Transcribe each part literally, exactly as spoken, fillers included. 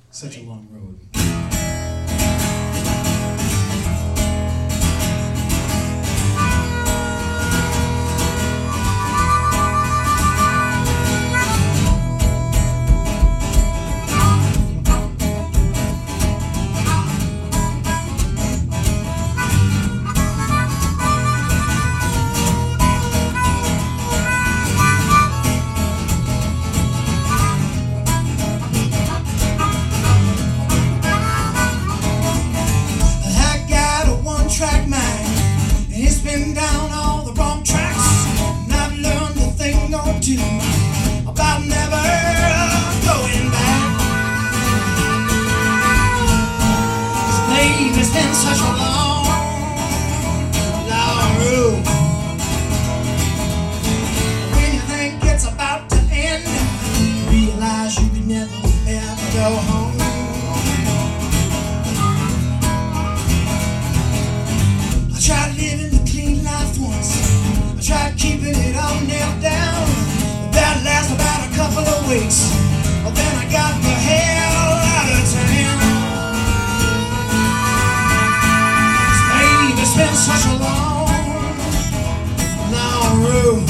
Such a long road. About never going back. 'Cause babe, it's been such a long, long road. When you think it's about to end, you realize you could never ever go home. I tried living the clean life once. I tried keeping it all nailed down. That lasts about a couple of weeks. Well, then I got the hell out of town. 'Cause babe, it's been such a long, long road.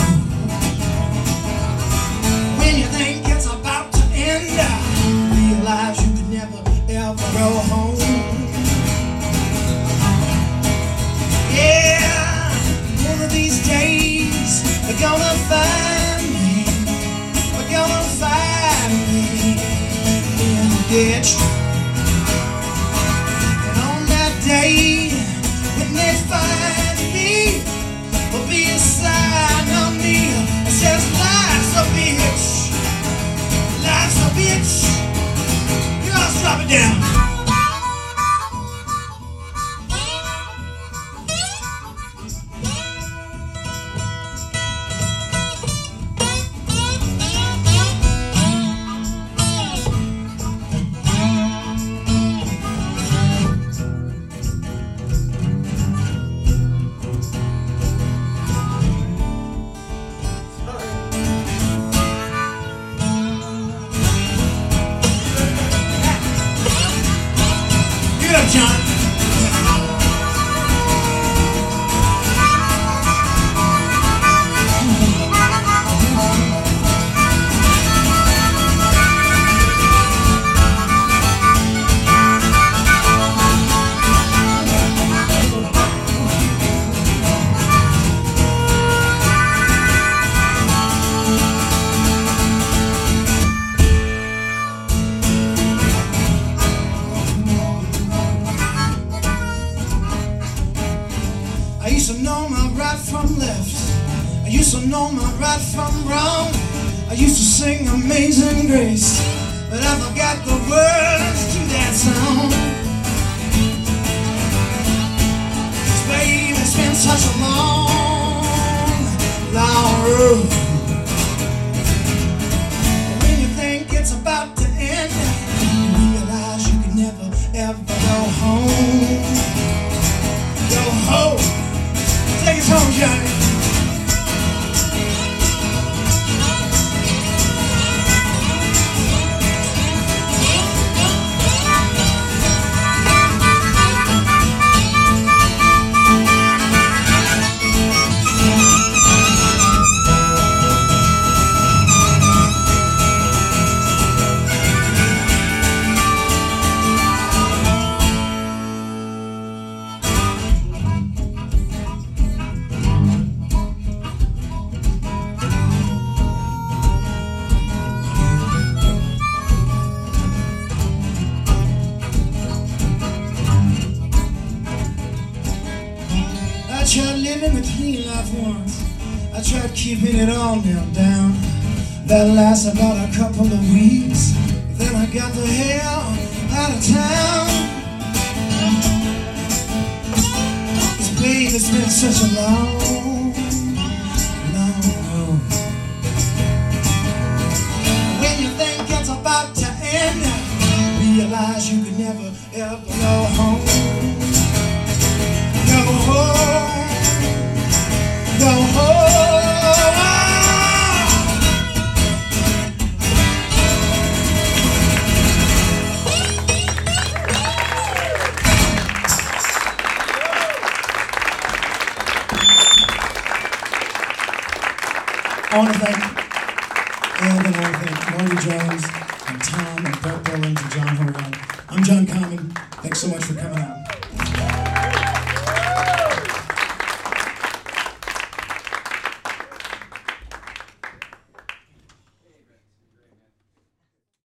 When you think it's about to end, you realize you could never ever go home. Yeah, one of these days they're gonna find gonna find me in the ditch. And on that day when they find me, will be a sign on me that says life's a bitch, life's a bitch. You know, let's drop it down. John. I used to know my right from left. I used to know my right from wrong. I used to sing Amazing Grace, but I forgot the words to that song. 'Cause babe, it's been such a long, long road. And when you think it's about to end, you realize you can never ever go home. Go home. Take us home, Johnny. I tried living the clean life once. I tried keeping it all nailed down. That lasted about a couple of weeks. Then I got the hell out of town. 'Cause babe, it's been such a long, long road. When you think it's about to end, realize you could never ever go home. Go home. Go home. I want to thank Ed, and I want to thank Marty Jones and Tom and Brett Billings and John Horan. I'm John Common. Thanks so much for coming out.